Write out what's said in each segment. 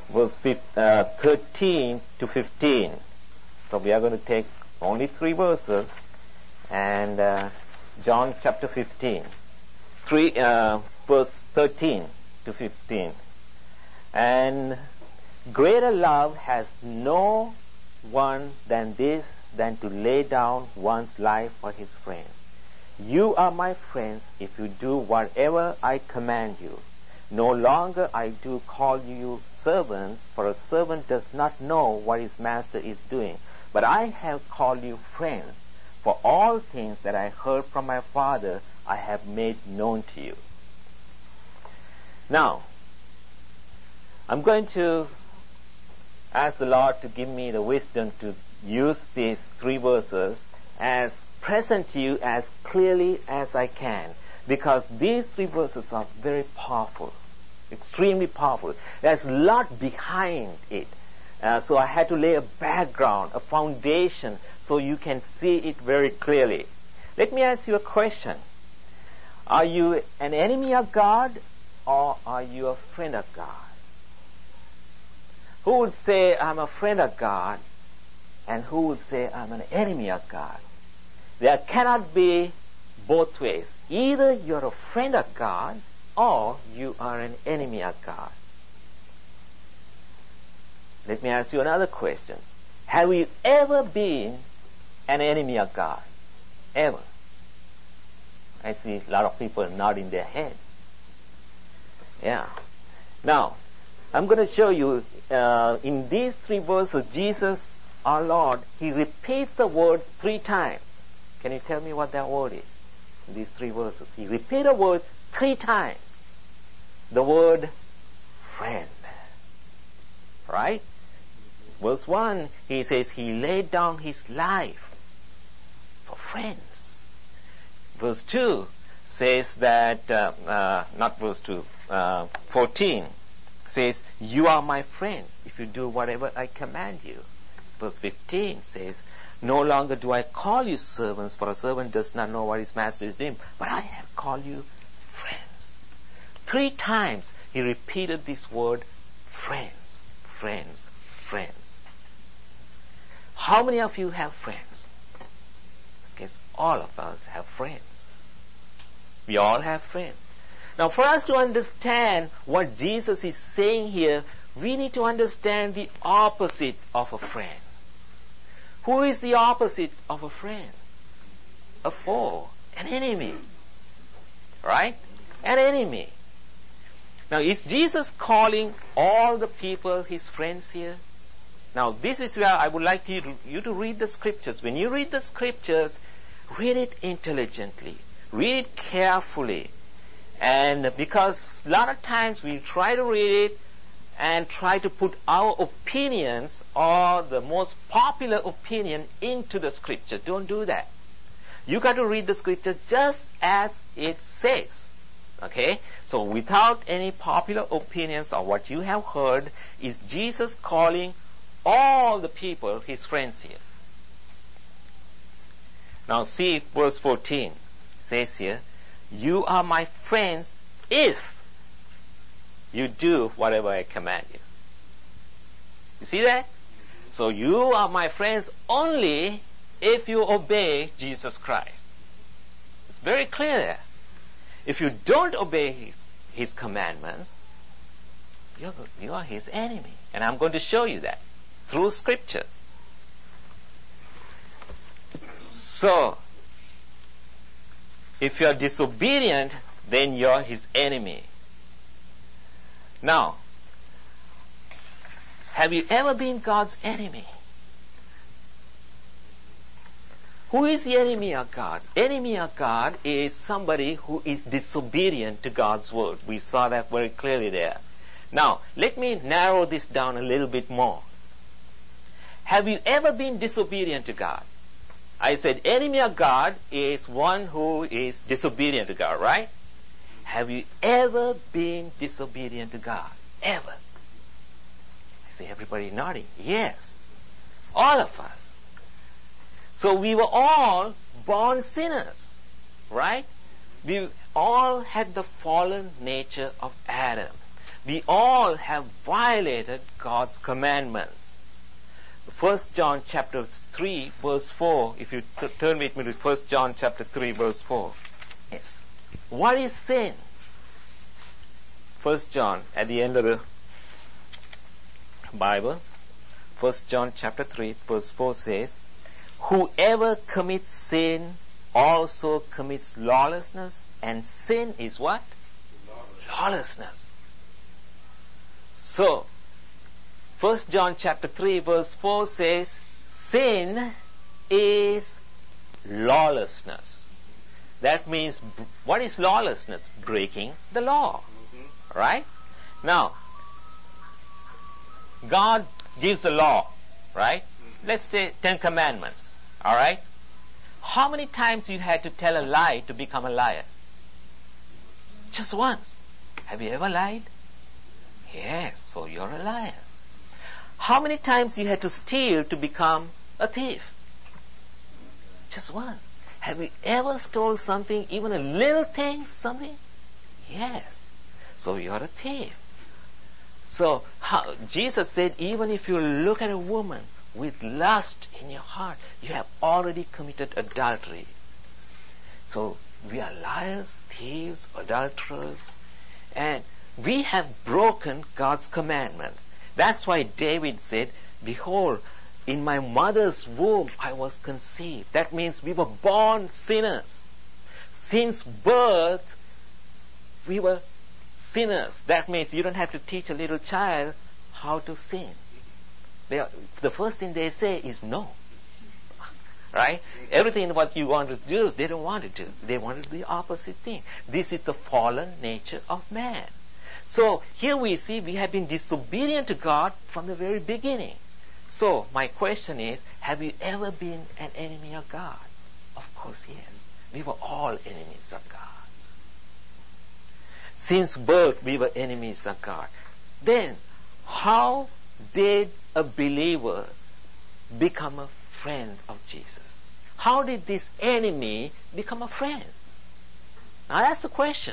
verse 13 to 15. So we are going to take only 3 verses, and John chapter 15, verse 13 to 15. And greater love has no one than this, than to lay down one's life for his friends. You are my friends if you do whatever I command you. No longer I do call you servants, for a servant does not know what his master is doing. But I have called you friends, for all things that I heard from my Father I have made known to you. Now, I'm going to ask the Lord to give me the wisdom to use these 3 verses as present to you as clearly as I can, because these 3 verses are very powerful, extremely powerful. There's a lot behind it. So I had to lay a background, a foundation, so you can see it very clearly. Let me ask you a question. Are you an enemy of God, or are you a friend of God? Who would say, I'm a friend of God, and who would say, I'm an enemy of God? There cannot be both ways. Either you're a friend of God, or you are an enemy of God. Let me ask you another question. Have you ever been an enemy of God? Ever? I see a lot of people nodding their head. Yeah. Now, I'm going to show you in these 3 verses, Jesus, our Lord, He repeats the word 3 times. Can you tell me what that word is? In these 3 verses, He repeats the word 3 times. The word friend. Right? Verse 1, He says He laid down His life for friends. Verse 2 says that, not verse 2, 14 says, you are my friends if you do whatever I command you. Verse 15 says, no longer do I call you servants, for a servant does not know what his master is doing, but I have called you friends. 3 times He repeated this word, friends, friends, friends. How many of you have friends? I guess all of us have friends. We all have friends. Now, for us to understand what Jesus is saying here, we need to understand the opposite of a friend. Who is the opposite of a friend? A foe, an enemy. Right? An enemy. Now, is Jesus calling all the people His friends here? Now, this is where I would like you to read the scriptures. When you read the scriptures, read it intelligently. Read it carefully. And because a lot of times we try to read it and try to put our opinions or the most popular opinion into the scripture. Don't do that. You got to read the scripture just as it says. Okay? So without any popular opinions or what you have heard, is Jesus calling all the people His friends here. Now see verse 14. It says here, you are my friends if you do whatever I command you. You see that? So you are my friends only if you obey Jesus Christ. It's very clear there. If you don't obey His commandments, you are His enemy. And I'm going to show you that through Scripture. So, if you are disobedient, then you are His enemy. Now, have you ever been God's enemy? Who is the enemy of God? Enemy of God is somebody who is disobedient to God's word. We saw that very clearly there. Now, let me narrow this down a little bit more. Have you ever been disobedient to God? I said enemy of God is one who is disobedient to God, right? Have you ever been disobedient to God? Ever? I see everybody nodding. Yes. All of us. So we were all born sinners, right? We all had the fallen nature of Adam. we all have violated God's commandments. 1 John chapter 3 verse 4, if you turn with me to 1 John chapter 3 verse 4. Yes. What is sin? 1 John, at the end of the Bible, 1 John chapter 3 verse 4 says, whoever commits sin also commits lawlessness, and sin is what? Lawlessness. So, 1 John chapter 3 verse 4 says, sin is lawlessness. That means, what is lawlessness? Breaking the law. Right? Now, God gives the law, right? Let's say 10 commandments. Alright? How many times you had to tell a lie to become a liar? Just once. Have you ever lied? Yes, so you're a liar. How many times you had to steal to become a thief? Just once. Have you ever stole something, even a little thing, something? Yes. So you're a thief. So Jesus said, even if you look at a woman with lust in your heart, you have already committed adultery. So we are liars, thieves, adulterers, and we have broken God's commandments. That's why David said, behold, in my mother's womb I was conceived. That means we were born sinners. Since birth, we were sinners. That means you don't have to teach a little child how to sin. The first thing they say is no. Right? Everything what you want to do, they don't want to do. They want to do the opposite thing. This is the fallen nature of man. So here we see we have been disobedient to God from the very beginning. So my question is, have you ever been an enemy of God? Of course, yes. We were all enemies of God. Since birth, we were enemies of God. Then, how did a believer become a friend of Jesus? How did this enemy become a friend? Now that's the question.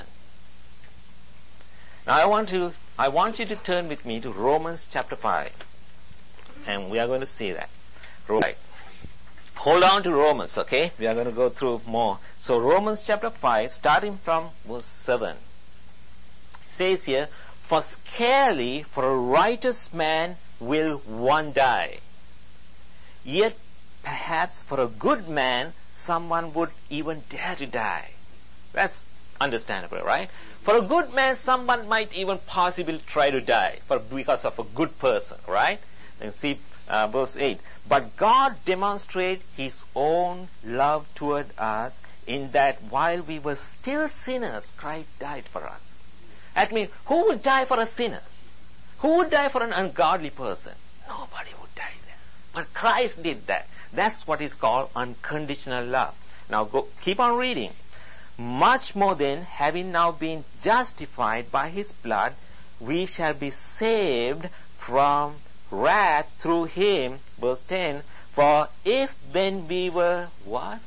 Now I want you to turn with me to Romans chapter 5. And we are going to see that. Right. Hold on to Romans, okay? We are going to go through more. So Romans chapter 5, starting from verse 7. Says here, for scarcely for a righteous man will one die. Yet perhaps for a good man someone would even dare to die. That's understandable, right? For a good man someone might even possibly try to die because of a good person, right? And see verse 8. But God demonstrated His own love toward us in that while we were still sinners, Christ died for us. That means, who would die for a sinner? Who would die for an ungodly person? Nobody would die there. But Christ did that. That's what is called unconditional love. Now keep on reading. Much more then, having now been justified by His blood, we shall be saved from wrath through Him. Verse 10. For if when we were what?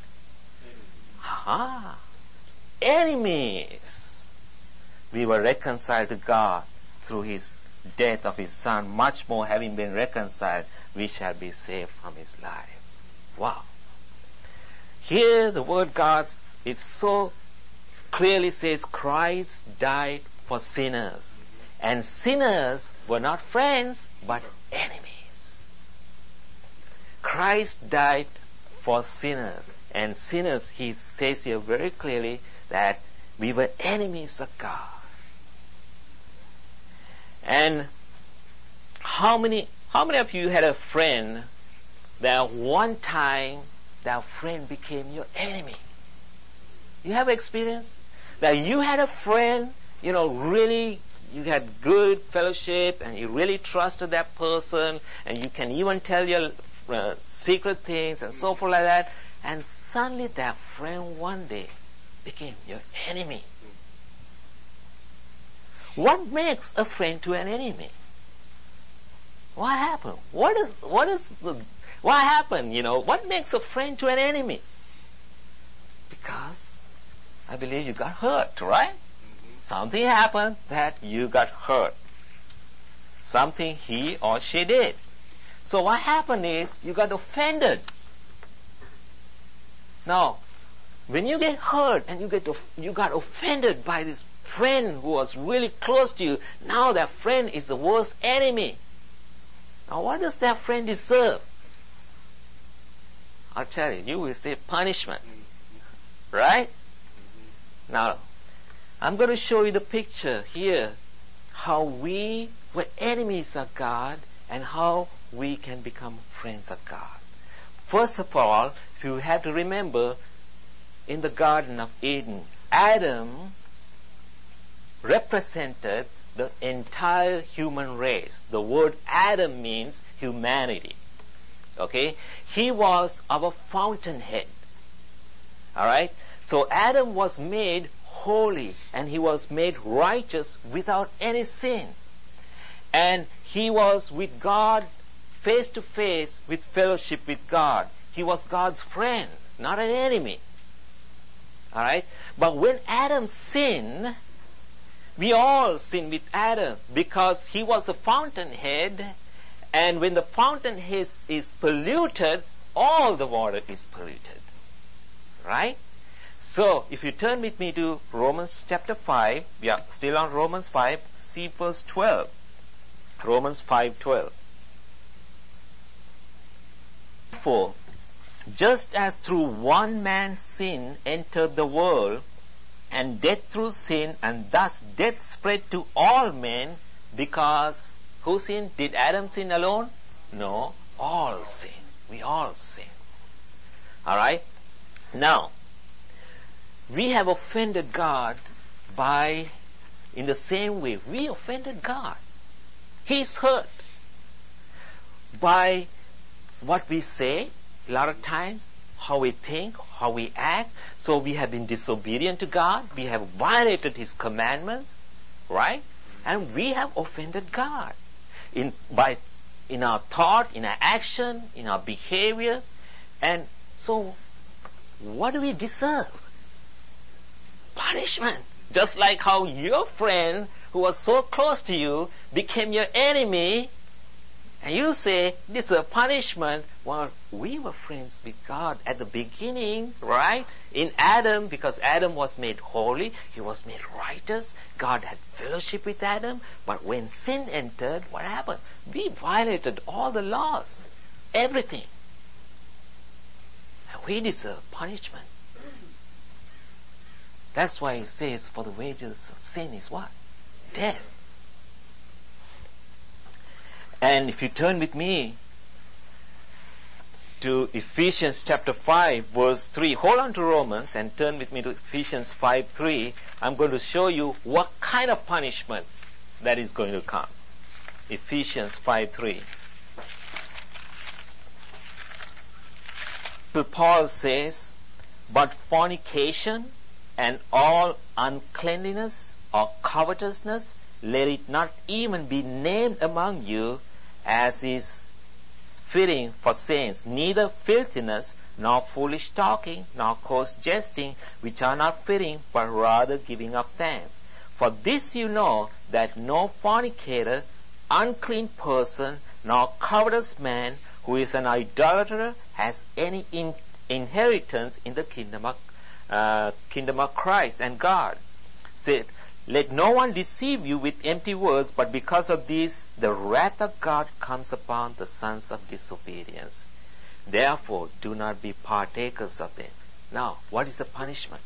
Enemies, we were reconciled to God through His death of His Son. Much more, having been reconciled, we shall be saved from His life. Wow. Here the word God, it so clearly says Christ died for sinners. And sinners were not friends, but enemies. Christ died for sinners. And sinners, He says here very clearly that we were enemies of God. And how many of you had a friend that one time that friend became your enemy? You have experience that you had a friend, really you had good fellowship and you really trusted that person and you can even tell your secret things and so forth like that, and suddenly that friend one day became your enemy. What makes a friend to an enemy? What happened? What happened? What makes a friend to an enemy? Because I believe you got hurt, right? Something happened that you got hurt. something he or she did. So what happened is you got offended. Now, when you get hurt and you got offended by this friend who was really close to you, now that friend is the worst enemy. Now what does that friend deserve? I'll tell you, you will say punishment. Right? Now, I'm going to show you the picture here, how we were enemies of God and how we can become friends of God. First of all, you have to remember, in the Garden of Eden, Adam represented the entire human race. The word Adam means humanity. Okay? He was our fountainhead. Alright? So Adam was made holy and he was made righteous without any sin. And he was with God face to face with fellowship with God. He was God's friend, not an enemy. Alright? But when Adam sinned, we all sinned with Adam because he was the fountainhead, and when the fountainhead is polluted, all the water is polluted. Right? So, if you turn with me to Romans chapter 5, we are still on Romans 5, see verse 12. Romans 5:12. Therefore, just as through one man's sin entered the world, and death through sin, and thus death spread to all men, because who sinned? Did Adam sin alone? No, all sin. We all sin. Alright? Now, we have offended God in the same way. We offended God. He's hurt by what we say, a lot of times, how we think, how we act. So we have been disobedient to God. We have violated His commandments, right? And we have offended God in our thought, in our action, in our behavior. And so, what do we deserve? Punishment. Just like how your friend who was so close to you became your enemy, and you say, this is a punishment. Well, we were friends with God at the beginning, right? In Adam, because Adam was made holy, he was made righteous. God had fellowship with Adam. But when sin entered, what happened? We violated all the laws, everything. And we deserve punishment. That's why it says, for the wages of sin is what? Death. And if you turn with me to Ephesians chapter 5 verse 3, hold on to Romans and turn with me to Ephesians 5:3. I'm going to show you what kind of punishment that is going to come. Ephesians 5:3. Paul says, but fornication and all uncleanliness or covetousness, let it not even be named among you, as is fitting for saints, neither filthiness, nor foolish talking, nor coarse jesting, which are not fitting, but rather giving of thanks. For this you know, that no fornicator, unclean person, nor covetous man, who is an idolater, has any inheritance in the kingdom of Christ and God. Said, let no one deceive you with empty words, but because of this, the wrath of God comes upon the sons of disobedience. Therefore, do not be partakers of them. Now, what is the punishment?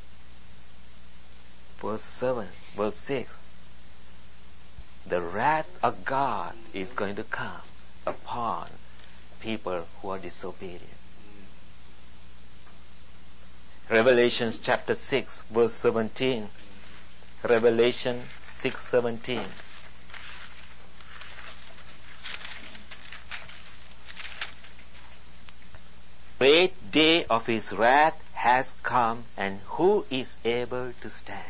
Verse 6. The wrath of God is going to come upon people who are disobedient. Revelation chapter 6, verse 17. Revelation 6:17. Great day of his wrath has come, and who is able to stand?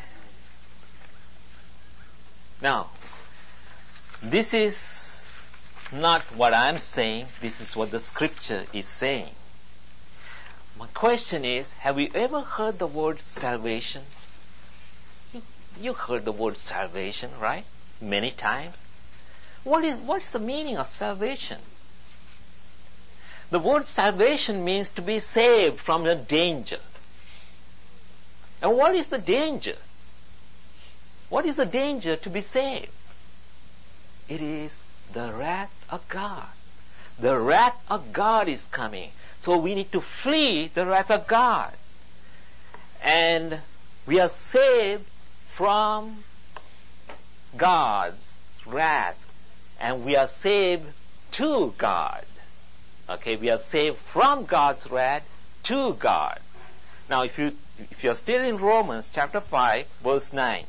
Now, this is not what I'm saying, this is what the scripture is saying. My question is, have you ever heard the word salvation? You heard the word salvation, right? Many times. What's the meaning of salvation? The word salvation means to be saved from a danger. And what is the danger? What is the danger to be saved? It is the wrath of God. The wrath of God is coming. So we need to flee the wrath of God. And we are saved from God's wrath. And we are saved to God. Okay, we are saved from God's wrath to God. Now if you're still in Romans chapter 5, verse 9.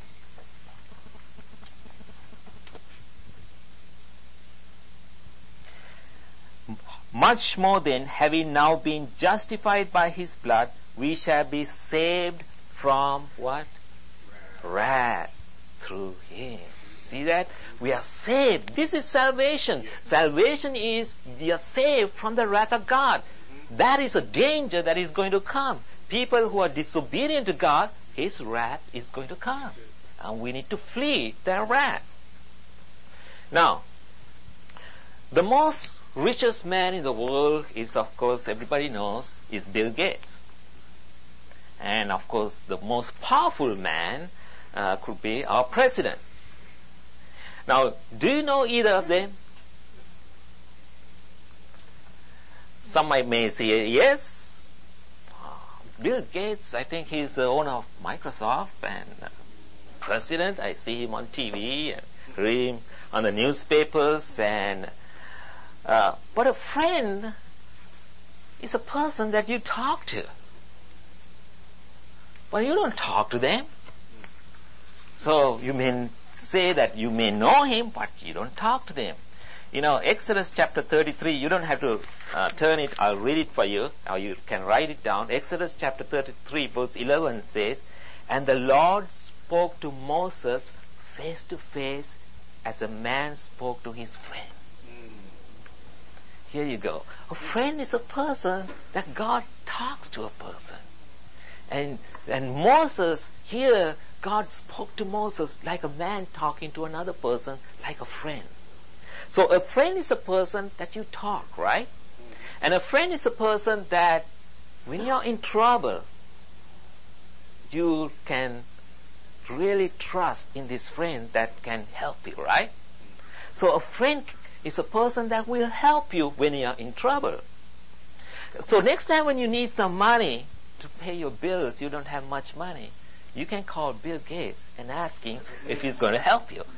Much more then, having now been justified by his blood, we shall be saved from what? Wrath through him. See that? We are saved. This is salvation. Salvation is we are saved from the wrath of God. That is a danger that is going to come. People who are disobedient to God, his wrath is going to come. And we need to flee their wrath. Now, the most richest man in the world is, of course, everybody knows, is Bill Gates. And, of course, the most powerful man could be our president. Now, do you know either of them? Some may say yes. Bill Gates, I think he's the owner of Microsoft and president. I see him on TV and read him on the newspapers. But a friend is a person that you talk to. But you don't talk to them. So you may say that you may know him, but you don't talk to them. You know, Exodus chapter 33, you don't have to turn it, I'll read it for you, or you can write it down. Exodus chapter 33, verse 11 says, "And the Lord spoke to Moses face to face as a man spoke to his friend." Here you go. A friend is a person that God talks to a person. And Moses, here, God spoke to Moses like a man talking to another person, like a friend. So a friend is a person that you talk, right? And a friend is a person that when you're in trouble, you can really trust in this friend that can help you, right? So a friend is a person that will help you when you're in trouble. So next time when you need some money to pay your bills, you don't have much money, you can call Bill Gates and ask him if he's going to help you.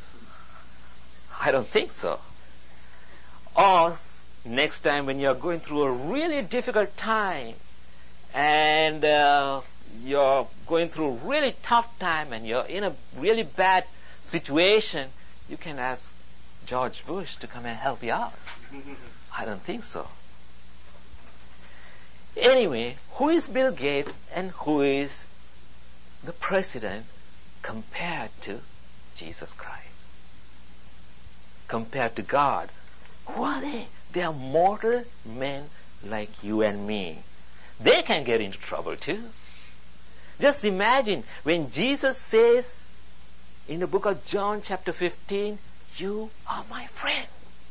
I don't think so. Or next time when you're going through a really difficult time and you're going through a really tough time and you're in a really bad situation, you can ask George Bush to come and help you out. I don't think so. Anyway, who is Bill Gates and who is the president compared to Jesus Christ? Compared to God? Who are they? They are mortal men like you and me. They can get into trouble too. Just imagine when Jesus says in the book of John chapter 15, "You are my friend."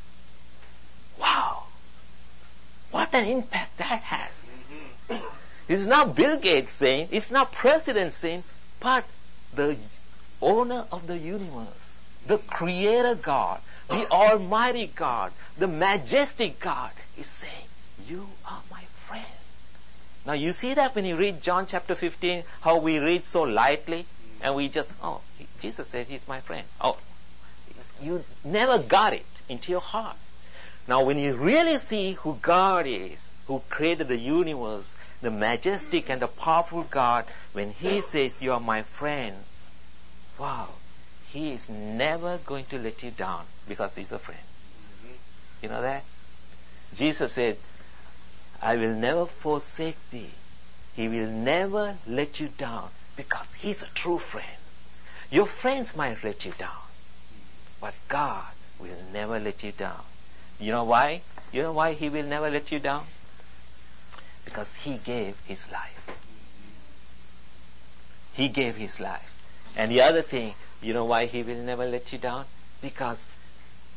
Wow! What an impact that has. It's not Bill Gates saying, it's not President saying, but the owner of the universe, the creator God, the almighty God, the majestic God is saying, "You are my friend." Now you see that when you read John chapter 15, how we read so lightly and we just, oh, Jesus said he's my friend. Oh, you never got it into your heart. Now when you really see who God is, who created the universe, the majestic and the powerful God, when he says you are my friend, wow, he is never going to let you down because he's a friend. You know that? Jesus said, "I will never forsake thee." He will never let you down because he's a true friend. Your friends might let you down, but God will never let you down. You know why? You know why he will never let you down? Because he gave his life. He gave his life. And the other thing, you know why he will never let you down? Because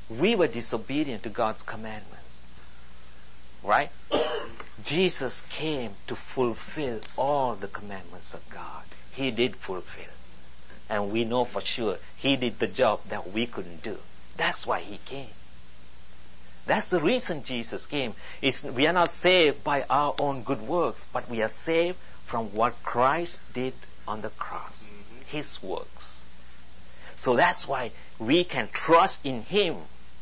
we were disobedient to God's commandments. Right? Jesus came to fulfill all the commandments of God. He did fulfill. And we know for sure He did the job that we couldn't do. That's why He came. That's the reason Jesus came. We are not saved by our own good works, but we are saved from what Christ did on the cross. His works. So that's why we can trust in Him.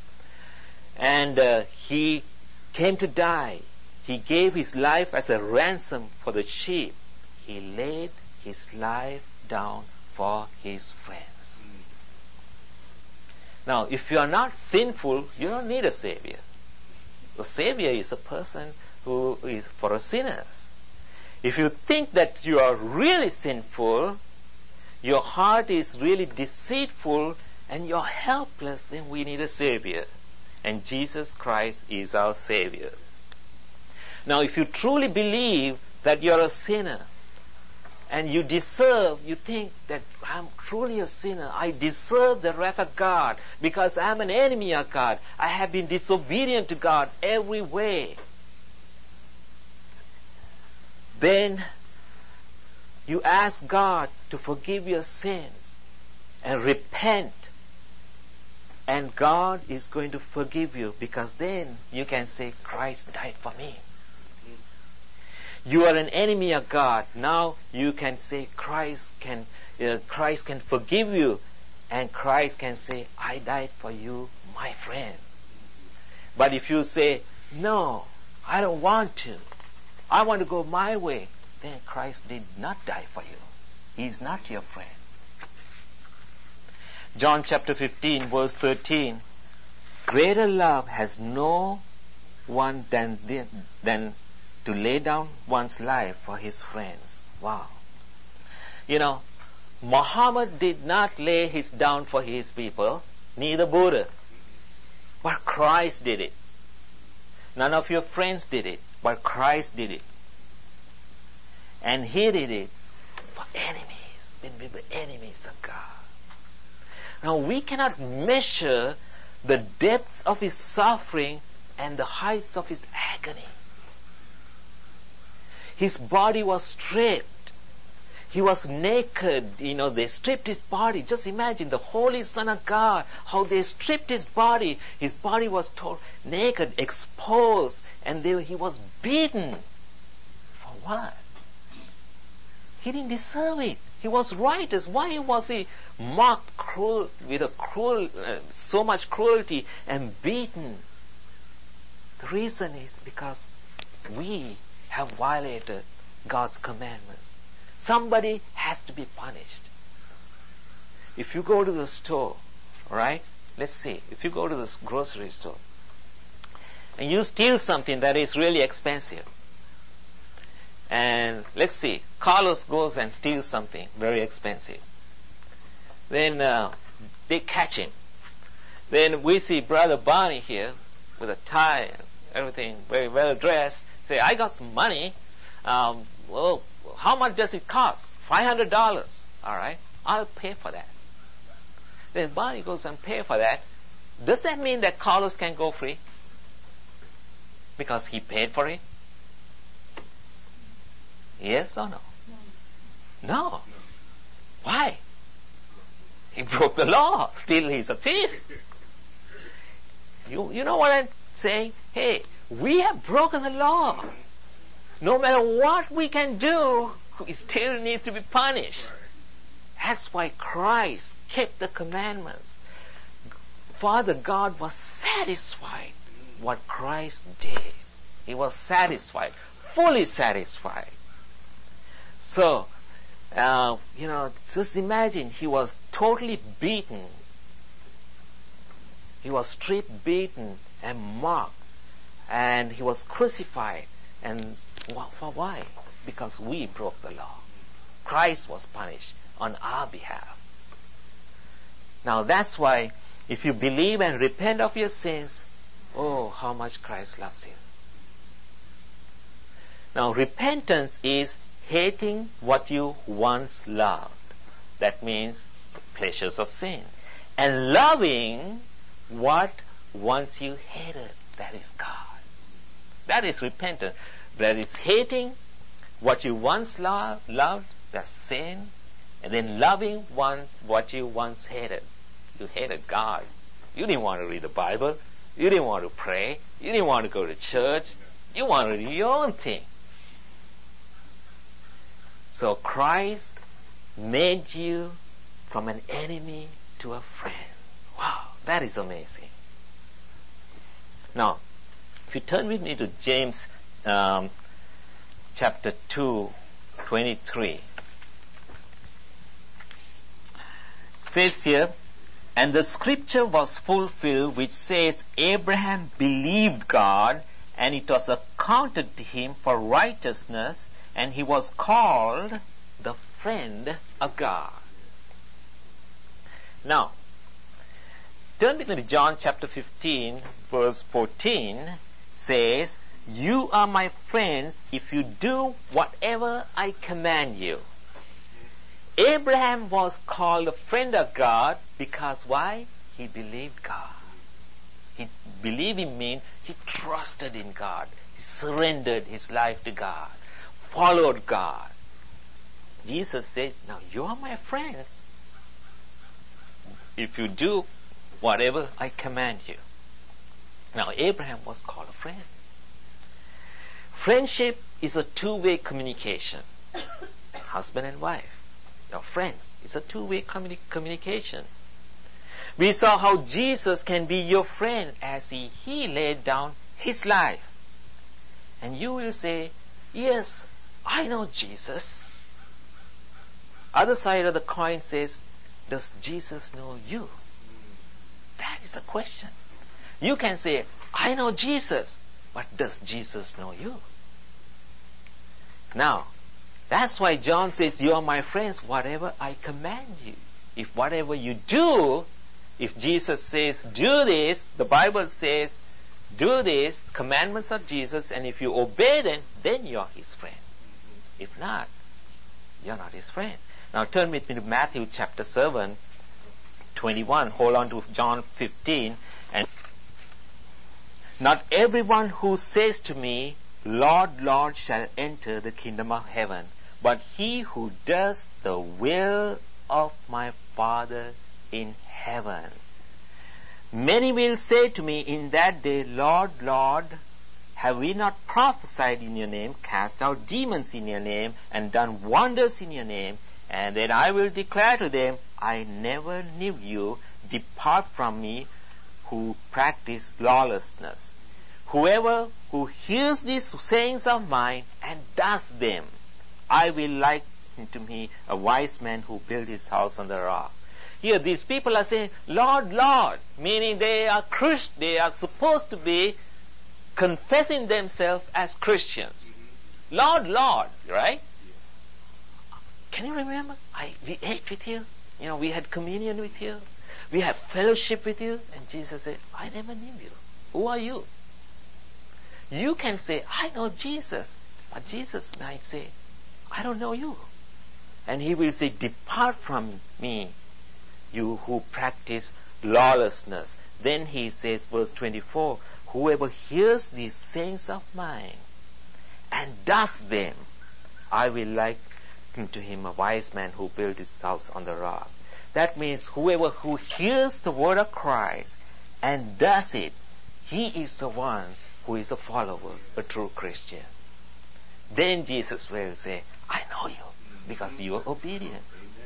And He came to die. He gave His life as a ransom for the sheep. He laid His life down for His friends. Now, if you are not sinful, you don't need a Savior. The Savior is a person who is for us sinners. If you think that you are really sinful, your heart is really deceitful, and you're helpless, then we need a Savior. And Jesus Christ is our Savior. Now, if you truly believe that you're a sinner, and you think that I'm truly a sinner, I deserve the wrath of God because I'm an enemy of God. I have been disobedient to God every way. Then you ask God to forgive your sins and repent. And God is going to forgive you, because then you can say, Christ died for me. You are an enemy of God. Now you can say Christ can forgive you, and Christ can say, I died for you, my friend. But if you say, no, I don't want to, I want to go my way, then Christ did not die for you. He is not your friend. John chapter 15 verse 13, greater love has no one than to lay down one's life for his friends. Wow. You know, Muhammad did not lay his down for his people, neither Buddha. But Christ did it. None of your friends did it, but Christ did it. And He did it for enemies, when we were enemies of God. Now we cannot measure the depths of His suffering and the heights of His agony. His body was stripped. He was naked. They stripped His body. Just imagine the Holy Son of God, how they stripped His body. His body was naked, exposed, and He was beaten. For what? He didn't deserve it. He was righteous. Why was He mocked with so much cruelty and beaten? The reason is because we have violated God's commandments. Somebody has to be punished. If you go to the store, right? Let's see, if you go to this grocery store and you steal something that is really expensive, and let's see, Carlos goes and steals something very expensive. Then they catch him. Then we see Brother Barney here with a tie and everything, very well dressed, say, I got some money. Well, how much does it cost? $500. All right, I'll pay for that. Then Barney goes and pay for that. Does that mean that Carlos can go free? Because he paid for it? Yes or no? No. Why? He broke the law. Still he's a thief. You know what I'm saying? Hey, we have broken the law. No matter what we can do, it still needs to be punished. That's why Christ kept the commandments. Father God was satisfied what Christ did. He was satisfied, fully satisfied. So, just imagine, He was totally beaten. He was stripped, beaten, and mocked. And He was crucified. And for why? Because we broke the law. Christ was punished on our behalf. Now that's why, if you believe and repent of your sins, oh, how much Christ loves you. Now repentance is hating what you once loved. That means the pleasures of sin. And loving what once you hated, that is God. That is repentance. That is hating what you once loved, that's sin, and then loving what you once hated. You hated God. You didn't want to read the Bible. You didn't want to pray. You didn't want to go to church. You wanted to do your own thing. So Christ made you from an enemy to a friend. Wow, that is amazing. Now, if you turn with me to James chapter 2, 23. It says here, and the scripture was fulfilled which says, Abraham believed God, and it was accounted to him for righteousness, and he was called the friend of God. Now, turn with me to John chapter 15, verse 14, says, you are my friends if you do whatever I command you. Abraham was called a friend of God because why? He believed God. He believed him means he trusted in God. He surrendered his life to God. Followed God. Jesus said, now you are my friends if you do whatever I command you. Now Abraham was called a friend. Friendship is a two-way communication. Husband and wife. Now friends, it's a two-way communication. We saw how Jesus can be your friend as he laid down his life. And you will say, yes, I know Jesus. Other side of the coin says, does Jesus know you? That is a question. You can say, I know Jesus, but does Jesus know you? Now, that's why John says, you are my friends, whatever I command you. If whatever you do, if Jesus says, do this, the Bible says, do this, commandments of Jesus, and if you obey them, then you are his friend. If not, you're not his friend. Now turn with me to Matthew chapter 7, 21. Hold on to John 15. And not everyone who says to me, Lord, Lord, shall enter the kingdom of heaven, but he who does the will of my Father in heaven. Many will say to me in that day, Lord, Lord, have we not prophesied in your name, cast out demons in your name, and done wonders in your name? And then I will declare to them, I never knew you. Depart from me, who practice lawlessness. Whoever who hears these sayings of mine and does them, I will liken to me a wise man who built his house on the rock. Here these people are saying, Lord, Lord, meaning they are they are supposed to be confessing themselves as Christians. Lord, Lord, right? Can you remember? We ate with you. We had communion with you. We had fellowship with you. And Jesus said, I never knew you. Who are you? You can say, I know Jesus. But Jesus might say, I don't know you. And he will say, depart from me, you who practice lawlessness. Then he says, verse 24, whoever hears these sayings of mine and does them, I will liken to him a wise man who built his house on the rock. That means whoever who hears the word of Christ and does it, he is the one who is a follower, a true Christian. Then Jesus will say, I know you because you are obedient.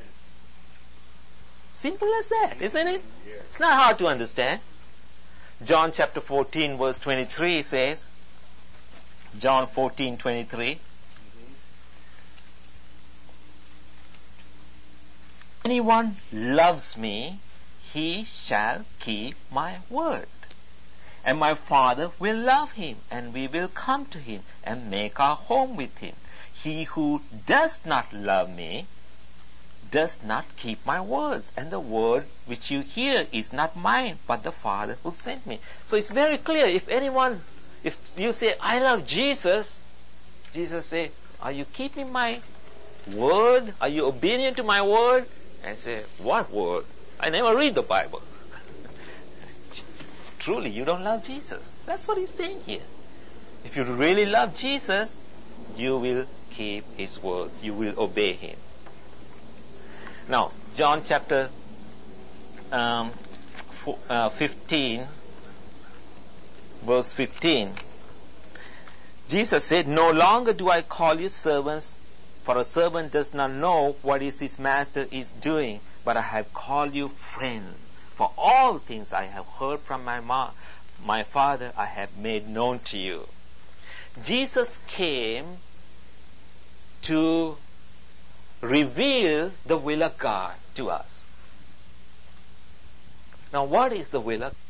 Simple as that, isn't it? It's not hard to understand. John chapter 14 verse 23 says, John 14:23. Anyone loves me, he shall keep my word. And my Father will love him, and we will come to him and make our home with him. He who does not love me does not keep my words, and the word which you hear is not mine, but the Father who sent me. So it's very clear. If you say, I love Jesus, Jesus say, are you keeping my word? Are you obedient to my word? I say, what word? I never read the Bible. truly you don't love Jesus. That's what he's saying here. If you really love Jesus, you will keep his word. You will obey him. Now, John chapter 15, verse 15. Jesus said, "No longer do I call you servants, for a servant does not know what his master is doing, but I have called you friends. For all things I have heard from my Father I have made known to you." Jesus came to reveal the will of God to us. Now, what is the will of God?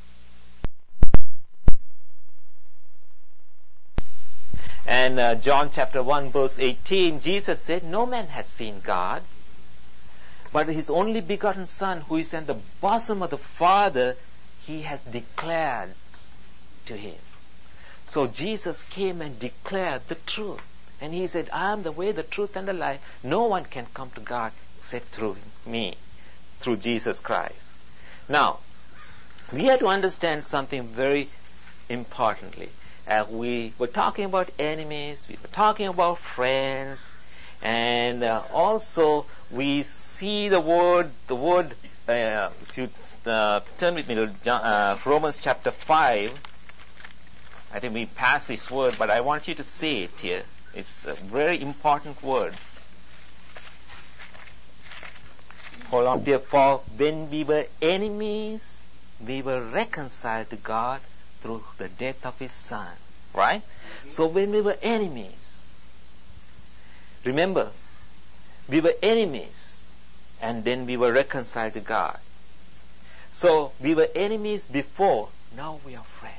And John chapter 1 verse 18, Jesus said, "No man has seen God, but his only begotten Son, who is in the bosom of the Father, he has declared to him." So Jesus came and declared the truth. And he said, "I am the way, the truth, and the life. No one can come to God except through me, through Jesus Christ." Now, we have to understand something very importantly. We were talking about enemies, we were talking about friends, and also we see the word, if you turn with me to Romans chapter 5, I think we passed this word, but I want you to see it here. It's a very important word. Hold on, dear. For when we were enemies, we were reconciled to God through the death of his Son. Right? So when we were enemies, remember, we were enemies and then we were reconciled to God. So we were enemies before, now we are friends.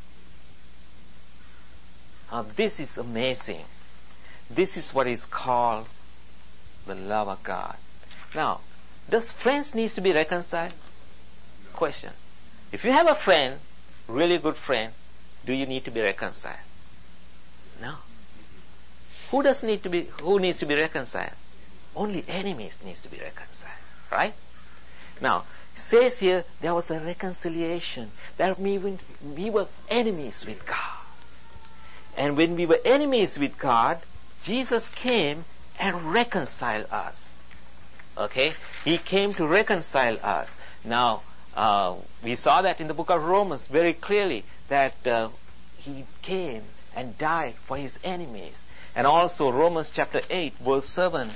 Now this is amazing. This is what is called the love of God. Now, does friends need to be reconciled? Question. If you have a friend, really good friend, do you need to be reconciled? No. Who needs to be reconciled? Only enemies needs to be reconciled. Right? Now, it says here there was a reconciliation. That means we were enemies with God. And when we were enemies with God, Jesus came and reconciled us. Okay? He came to reconcile us. Now, we saw that in the book of Romans very clearly, that he came and died for his enemies. And also Romans chapter 8 verse 7.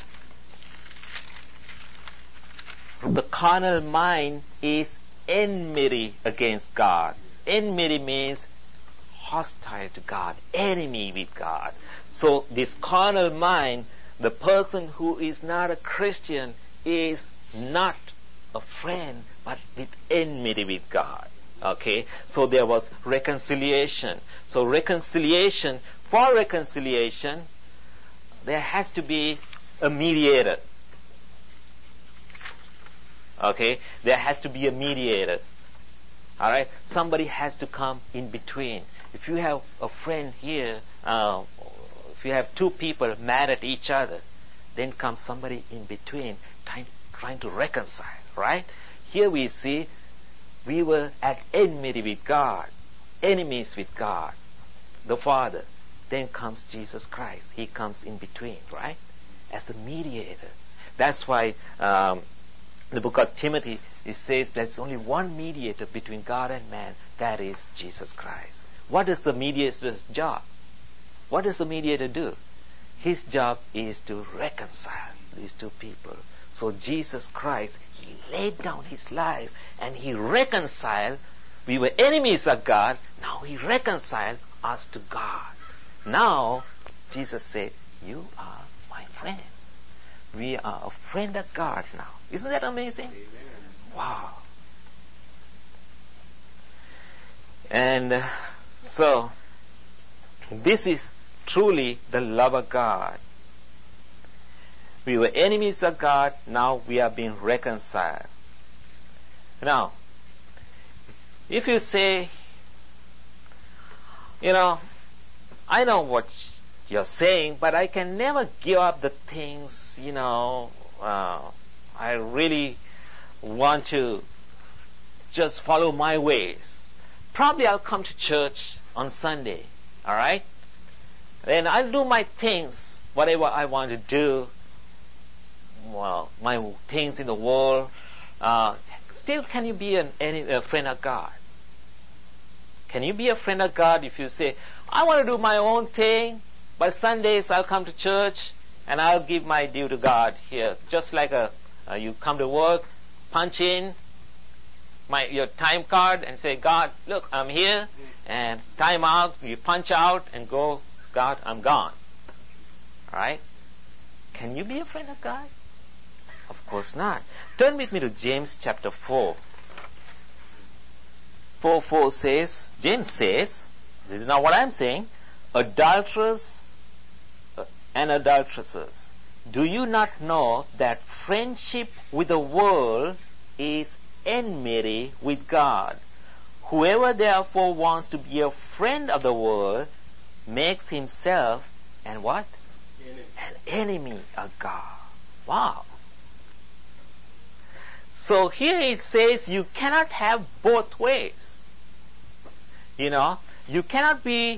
The carnal mind is enmity against God. Enmity means hostile to God, enemy with God. So this carnal mind, the person who is not a Christian is not a friend, but with enmity with God. Okay? So there was reconciliation. So for reconciliation, there has to be a mediator. Okay? There has to be a mediator. Alright? Somebody has to come in between. If you have a friend here, if you have two people mad at each other, then comes somebody in between trying to reconcile, right? Here we see we were at enmity with God, enemies with God, the Father. Then comes Jesus Christ. He comes in between, right? As a mediator. That's why the book of Timothy, it says there's only one mediator between God and man. That is Jesus Christ. What is the mediator's job? What does the mediator do? His job is to reconcile these two people. So Jesus Christ, he laid down his life and he reconciled. We were enemies of God. Now he reconciled us to God. Now Jesus said, "You are my friend." We are a friend of God now. Isn't that amazing? Amen. Wow. And so this is truly the love of God. We were enemies of God, now we are being reconciled. Now, if you say, I know what you're saying, but I can never give up the things, I really want to just follow my ways. probably I'll come to church on Sunday. All right? Then I'll do my things, whatever I want to do. Well, my things in the world. Still, can you be a friend of God? Can you be a friend of God if you say, I want to do my own thing, but Sundays I'll come to church and I'll give my due to God here. Just like you come to work, punch in your time card and say, God, look, I'm here, and time out, you punch out and go, God, I'm gone. Alright? Can you be a friend of God? Of course not. Turn with me to James chapter 4. 4:4 says, James says, this is not what I'm saying, adulterers and adulteresses, do you not know that friendship with the world is enmity with God? Whoever therefore wants to be a friend of the world makes himself an what? An enemy of God. Wow. So here it says you cannot have both ways. You cannot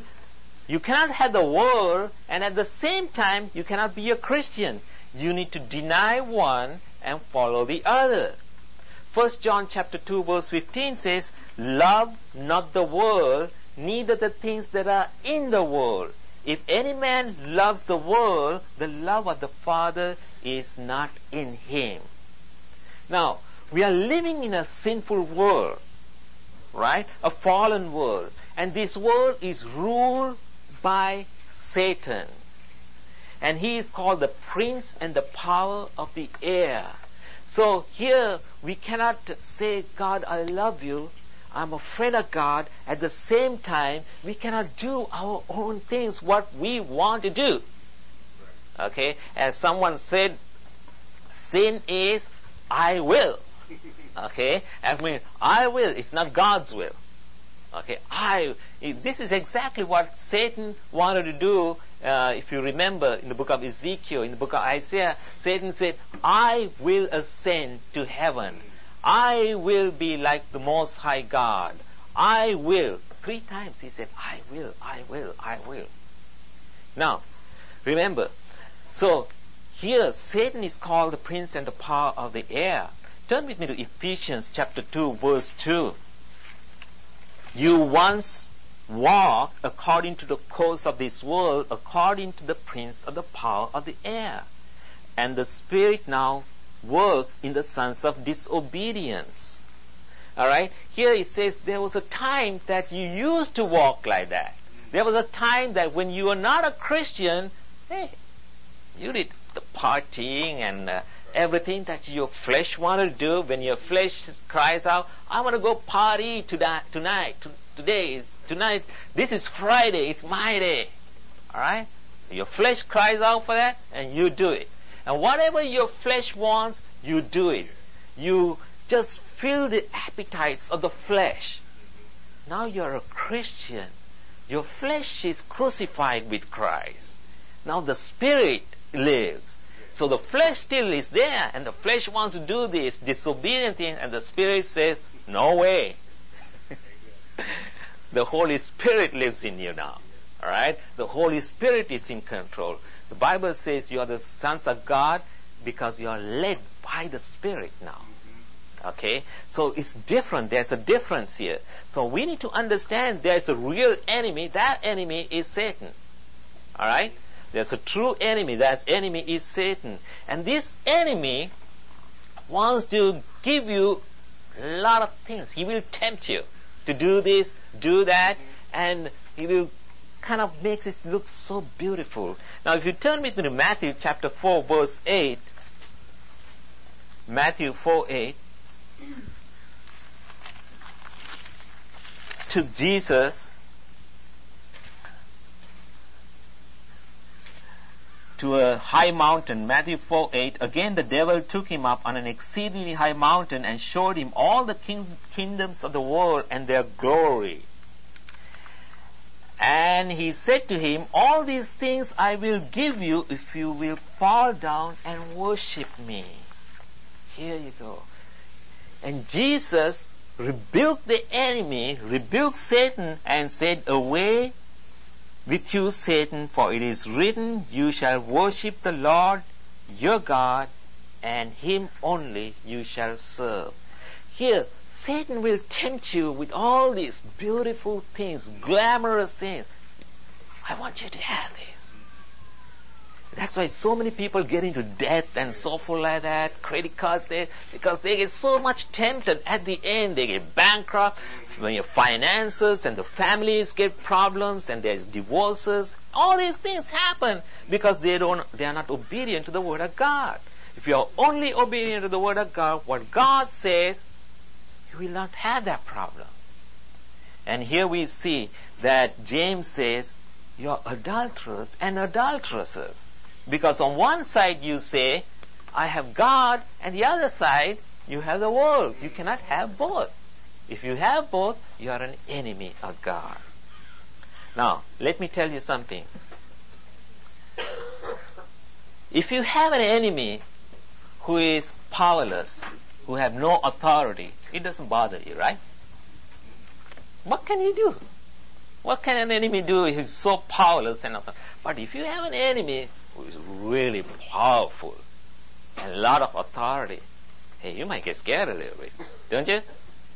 have the world, and at the same time you cannot be a Christian. You need to deny one and follow the other. 1 John chapter 2 verse 15 says, love not the world, neither the things that are in the world. If any man loves the world, the love of the Father is not in him. Now, we are living in a sinful world, right? A fallen world. And this world is ruled by Satan. And he is called the prince and the power of the air. So here we cannot say, God, I love you, I'm a friend of God. At the same time, we cannot do our own things, what we want to do. Okay? As someone said, sin is, I will. Okay? I mean, I will. It's not God's will. Okay? This is exactly what Satan wanted to do. If you remember in the book of Ezekiel, in the book of Isaiah, Satan said, I will ascend to heaven. I will be like the Most High God. I will. 3 times he said, I will, I will, I will. Now, remember, so here Satan is called the prince and the power of the air. Turn with me to Ephesians chapter 2 verse 2. You once walked according to the course of this world, according to the prince of the power of the air. And the Spirit now works in the sons of disobedience. Alright? Here it says there was a time that you used to walk like that. There was a time that when you were not a Christian, hey, you did the partying and everything that your flesh wanted to do. When your flesh cries out, I want to go party tonight. This is Friday, it's my day. Alright? Your flesh cries out for that, and you do it. And whatever your flesh wants, you do it. You just fill the appetites of the flesh. Now you're a Christian. Your flesh is crucified with Christ. Now the Spirit lives. So the flesh still is there, and the flesh wants to do this disobedient thing, and the Spirit says, no way. The Holy Spirit lives in you now. Alright? The Holy Spirit is in control. The Bible says you are the sons of God because you are led by the Spirit now. Okay? So it's different. There's a difference here. So we need to understand there's a real enemy. That enemy is Satan. Alright? There's a true enemy. That enemy is Satan. And this enemy wants to give you a lot of things. He will tempt you to do this, do that, and he will kind of makes it look so beautiful. Now if you turn with me to Matthew chapter 4 verse 8, Matthew 4:8, took Jesus to a high mountain. Matthew 4:8, again the devil took him up on an exceedingly high mountain and showed him all the kingdoms of the world and their glory. And he said to him, all these things I will give you if you will fall down and worship me. Here you go. And Jesus rebuked the enemy, rebuked Satan, and said, "Away with you, Satan, for it is written, you shall worship the Lord your God, and him only you shall serve." Here, Satan will tempt you with all these beautiful things, glamorous things. I want you to have this. That's why so many people get into debt and so forth like that, credit cards there, because they get so much tempted. At the end, they get bankrupt. When your finances and the families get problems and there's divorces, all these things happen because they are not obedient to the Word of God. If you are only obedient to the Word of God, what God says, you will not have that problem. And here we see that James says, you are adulterers and adulteresses. Because on one side you say, I have God, and the other side, you have the world. You cannot have both. If you have both, you are an enemy of God. Now, let me tell you something. If you have an enemy who is powerless, who have no authority, it doesn't bother you, right? What can you do? What can an enemy do? He's so powerless and nothing. But if you have an enemy who is really powerful and a lot of authority, hey, you might get scared a little bit, don't you?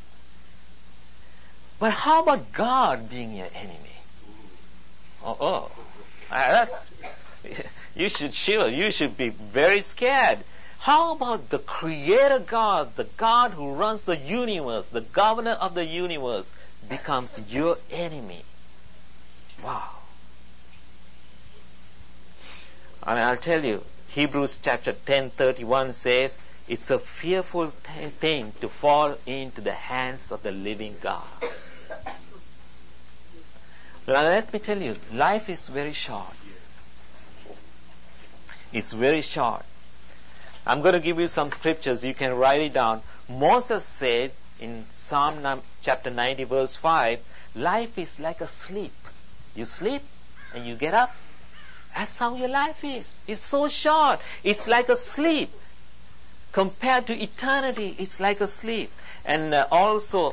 But how about God being your enemy? That's, you should shiver. You should be very scared. How about the Creator God, the God who runs the universe, the governor of the universe, becomes your enemy? Wow. And I'll tell you, Hebrews chapter 10:31 says, it's a fearful thing to fall into the hands of the living God. Now let me tell you, life is very short. It's very short. I'm going to give you some scriptures. You can write it down. Moses said in Psalm chapter 90 verse 5, life is like a sleep. You sleep and you get up. That's how your life is. It's so short. It's like a sleep. Compared to eternity, it's like a sleep. And also,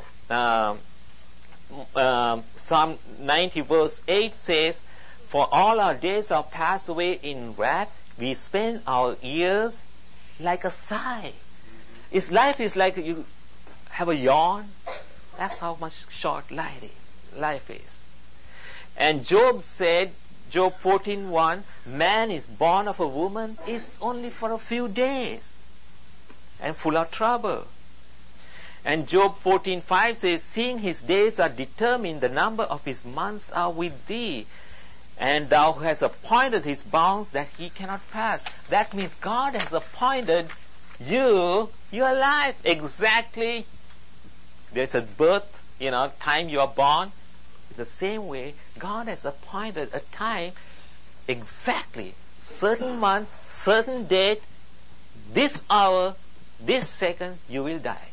Psalm 90 verse 8 says, for all our days are passed away in wrath. We spend our years like a sigh. His life is like you have a yawn. That's how much short life is. And Job said, Job 14:1, man is born of a woman is only for a few days and full of trouble. And Job 14:5 says, seeing his days are determined, the number of his months are with thee, and thou hast appointed his bounds that he cannot pass. That means God has appointed you, your life, exactly. There's a birth, time you are born. The same way, God has appointed a time, exactly, certain month, certain date, this hour, this second, you will die.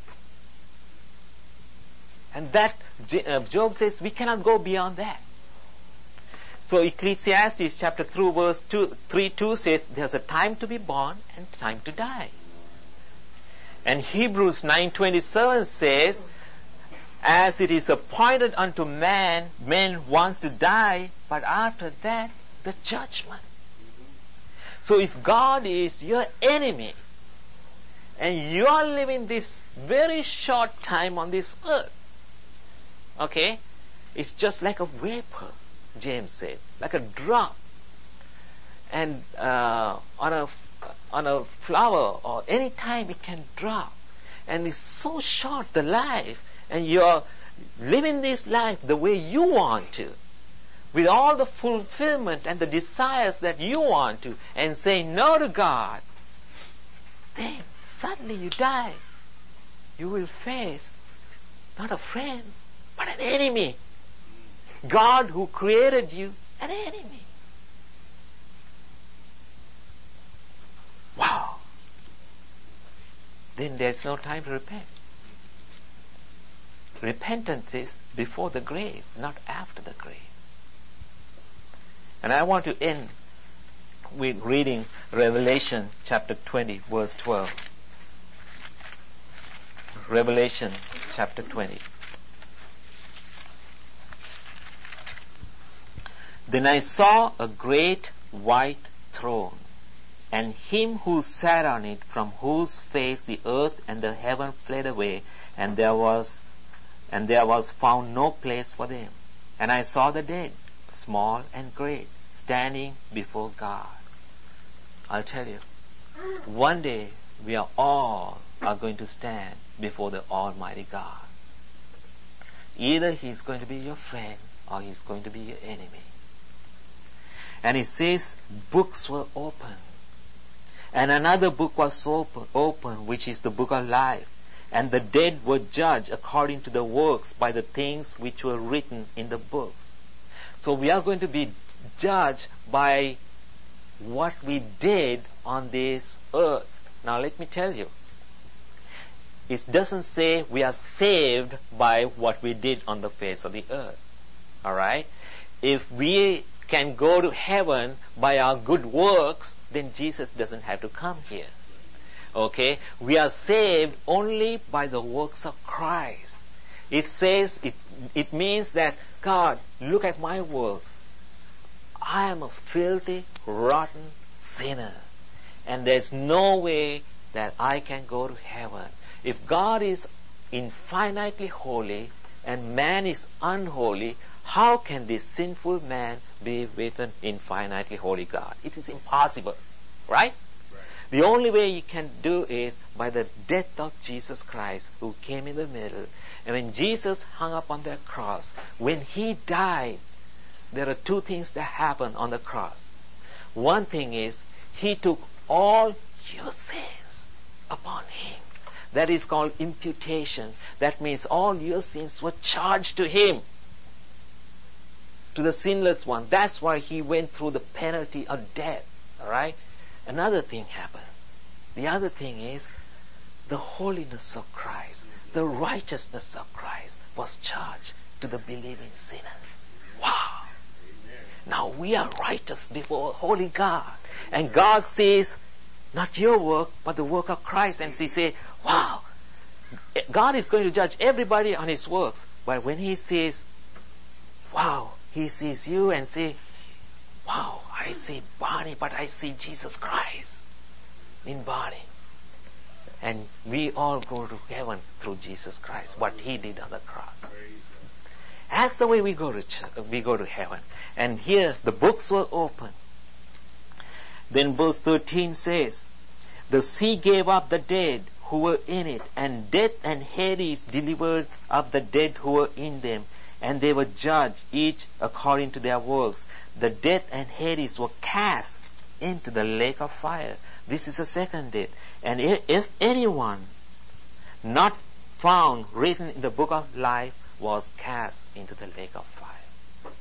And that, Job says, we cannot go beyond that. So Ecclesiastes chapter 3 verse 3:2 says, there's a time to be born and time to die. And Hebrews 9:27 says, as it is appointed unto man wants to die, but after that, the judgment. So if God is your enemy, and you are living this very short time on this earth, okay, it's just like a vapor, James said, like a drop. And on a flower or any time it can drop. And it's so short, the life. And you're living this life the way you want to, with all the fulfillment and the desires that you want to, and say no to God. Then suddenly you die. You will face not a friend, but an enemy. God who created you, an enemy. Wow. Then there's no time to repent. Repentance is before the grave, not after the grave. And I want to end with reading Revelation chapter 20, verse 12. Revelation chapter 20. Then I saw a great white throne, and him who sat on it, from whose face the earth and the heaven fled away, and there was found no place for them. And I saw the dead, small and great, standing before God. I'll tell you, one day we are all going to stand before the Almighty God. Either He's going to be your friend or He's going to be your enemy. And it says books were opened. And another book was open, which is the book of life. And the dead were judged according to the works by the things which were written in the books. So we are going to be judged by what we did on this earth. Now let me tell you, it doesn't say we are saved by what we did on the face of the earth. Alright? If we can go to heaven by our good works, then Jesus doesn't have to come here. Okay? We are saved only by the works of Christ. It says, it means that, God, look at my works. I am a filthy, rotten sinner. And there's no way that I can go to heaven. If God is infinitely holy and man is unholy, how can this sinful man be with an infinitely holy God? It is impossible. Right? The only way you can do is by the death of Jesus Christ, who came in the middle. And when Jesus hung up on that cross, when He died, there are two things that happened on the cross. One thing is, He took all your sins upon Him. That is called imputation. That means all your sins were charged to Him, to the sinless one. That's why He went through the penalty of death. Alright? Another thing happened. The other thing is, the holiness of Christ, the righteousness of Christ was charged to the believing sinner. Wow! Now we are righteous before a holy God. And God says, not your work, but the work of Christ. And He says, wow! God is going to judge everybody on his works. But when He says, wow, He sees you and says, wow, I see Barney, but I see Jesus Christ in Barney. And we all go to heaven through Jesus Christ, what He did on the cross. That's the way we go to heaven. And here the books were open. Then verse 13 says, the sea gave up the dead who were in it, and death and Hades delivered up the dead who were in them. And they were judged, each according to their works. The death and Hades were cast into the lake of fire. This is the second death. And if anyone not found written in the book of life was cast into the lake of fire.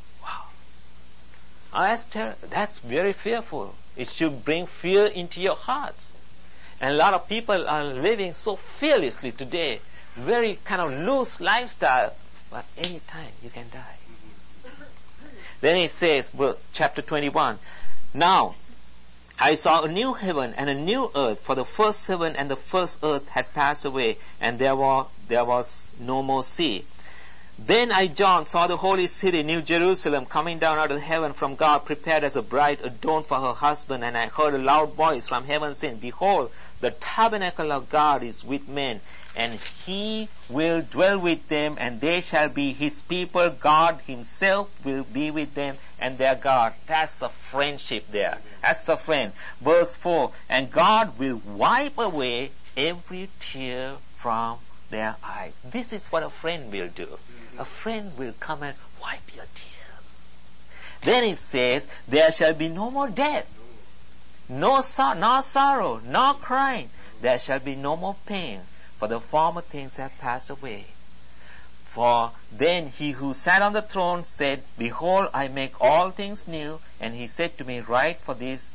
Wow. That's very fearful. It should bring fear into your hearts. And a lot of people are living so fearlessly today. Very kind of loose lifestyle. But any time you can die. Then it says, chapter 21, now I saw a new heaven and a new earth, for the first heaven and the first earth had passed away, and there was no more sea. Then I, John, saw the holy city, New Jerusalem, coming down out of heaven from God, prepared as a bride adorned for her husband. And I heard a loud voice from heaven saying, behold, the tabernacle of God is with men, and He will dwell with them, and they shall be His people. God Himself will be with them, and their God. That's a friendship there. That's a friend. Verse 4, and God will wipe away every tear from their eyes. This is what a friend will do. A friend will come and wipe your tears. Then it says, there shall be no more death, no sorrow, no crying. There shall be no more pain, for the former things have passed away. For then He who sat on the throne said, behold, I make all things new. And He said to me, write, for these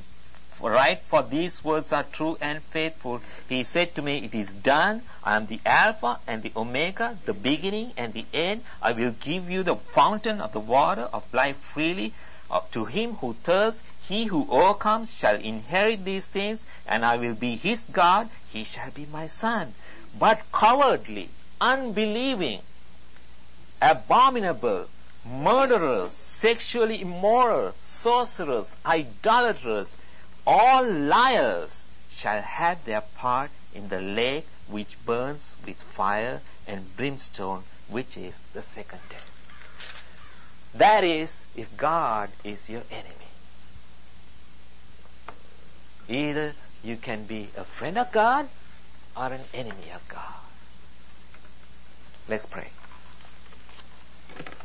words are true and faithful. He said to me, it is done. I am the Alpha and the Omega, the beginning and the end. I will give you the fountain of the water of life freely. To him who thirsts, he who overcomes shall inherit these things, and I will be his God, he shall be my son. but cowardly, unbelieving, abominable, murderers, sexually immoral, sorcerers, idolaters, all liars shall have their part in the lake which burns with fire and brimstone, which is the second death. That is, if God is your enemy. Either you can be a friend of God or an enemy of God. Let's pray.